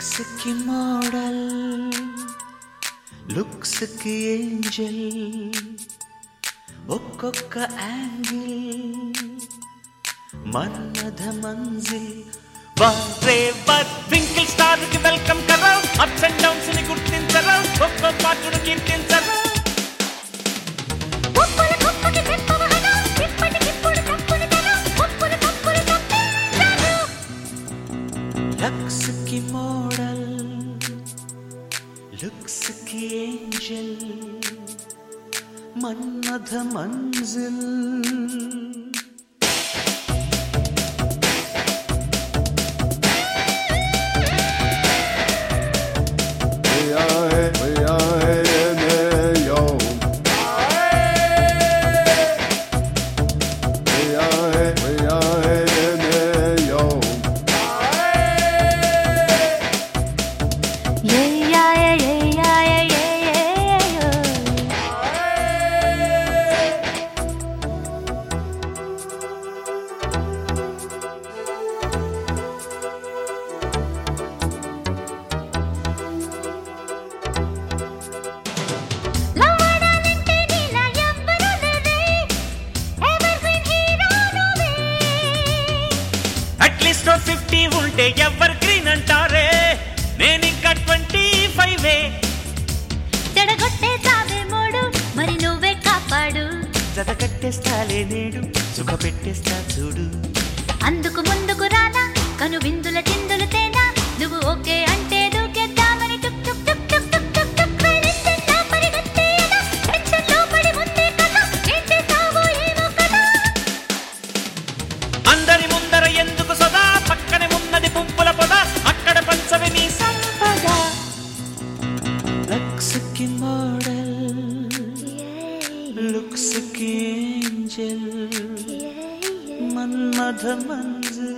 కి model looks కి angel ఒక్కొక్క యాంగిల్ మన్మథ మంజిల్ వారే వర్ ట్వింకిల్ స్టార్ కి వెల్కమ్ కరా అప్స్ అండ్ డౌన్స్ ని గుర్తించరా ఒక్కో పాటను కీర్తించరా లక్స్ కి మోడల్ లుక్స్ కి ఏంజల్ మన్మథ మంజిల్ అట్లీస్ట్ 50 ఉంటే ఎవర్ గ్రీన్ అంటారే నేనింకా 25 చెడగొట్టేసావే మూడు మరి నువ్వే కాపాడు జతకట్టేస్తాలే నేడు సుఖ పెట్టేస్తా చూడు అందుకు ముందుకు రానా కను విందుల చిందులు తేనా నువ్వు ఓకే అంటే దూకేద్దామని టుక్ టుక్ టుక్ టుక్ టుక్ టుక్ టుక్ వెళ్ళిందా పరిగెత్తేయనా టెన్షన్లో పడి ముందే కదా ఏం చేస్తావో ఏమో కదా అందరి ముందర ఎందుకు సదా పక్కనే ఉన్నది పుంపుల పొద అక్కడ పంచవి నీ సంపద లక్స్ కి మోడల్ లుక్స్ కి ఏంజల్ మన్మథ మంజిల్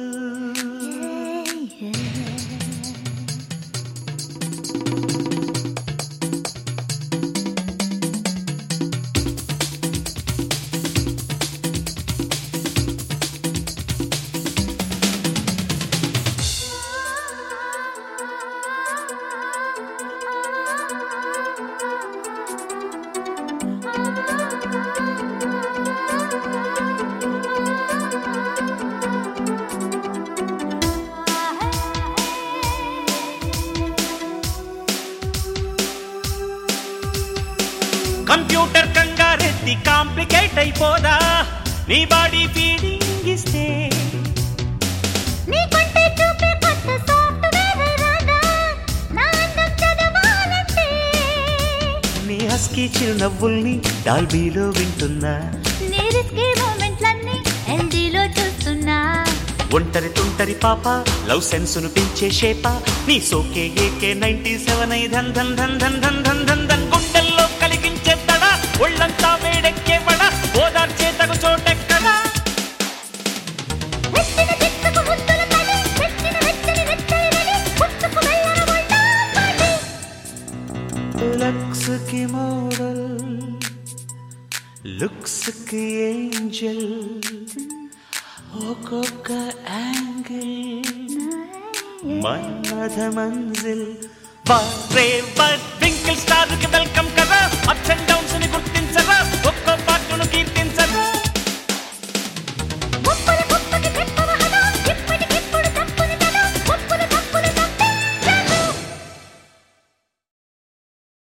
కంప్యూటర్ కంగారెత్తి కాంప్లికేట్ అయిపోదా నీ బాడీ ఫీడింగ్ ఇస్తే నీకంటే చూపే కొత్త సాఫ్ట్వేర్ రాదా నా అందం చదవాలంటే నీ హస్కీ చిరునవ్వుల్ని డాల్బీలో వింటున్నా నీ రిస్కీ మూమెంట్లన్నీ ఎల్డీలో చూస్తున్నా ఒంటరి తుంటరి పాప లవ్ సెన్సును పెంచే షేప నీ సోకే ఏకే 97 ఐ ధన్ ధన్ ధన్ ధన్ ధన్ ధన్ ధన్ ధన్ గుండెల్లో కలిగించేద్దడా ఒళ్ళంతా వేడెక్కేవడా ఓదార్చే తగు చోటెక్కడా వెచ్చిన చిక్కుకు ముద్దుల తడి వెచ్చిన వెచ్చని వెచ్చని పుట్టుకు వెళ్ళన వండా పాటి లక్స్ కి మోడల్ లుక్స్ కి ఏంజల్ ఒక్కొక్క యాంగిల్ మన్మథ మంజిల్ వారే వర్ ట్వింకిల్ స్టార్ కి వెల్కమ్